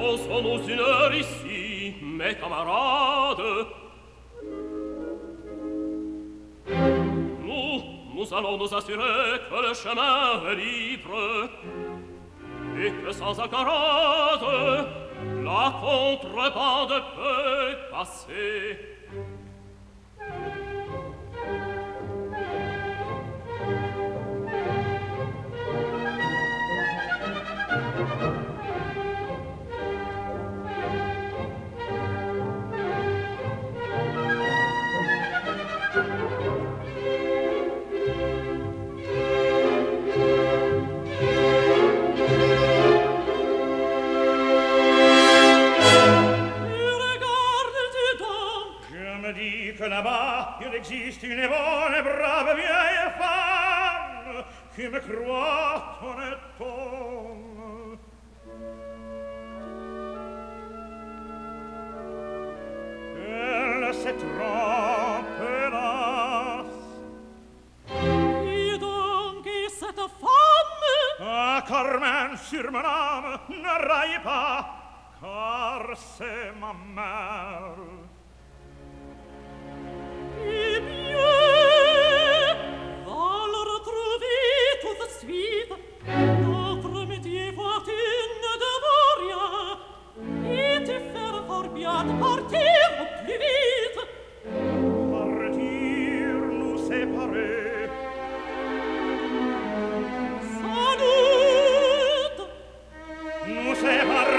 Pensons-nous une heure ici, mes camarades. Nous allons nous assurer que le chemin est libre et que sans encarade, la contrebande peut passer. Là-bas, il existe une bonne et brave vieille femme qui me croit honnête homme. Elle se trompe, hélas. Qui donc est cette femme? Ah, Carmen, sur mon âme, ne raille pas, car c'est ma mère. Eh bien, va le retrouver tout de suite. Notre métier voit une de rien. Et tu feras fort bien de partir au plus vite. Partir, nous séparer. Sans doute. Nous séparer.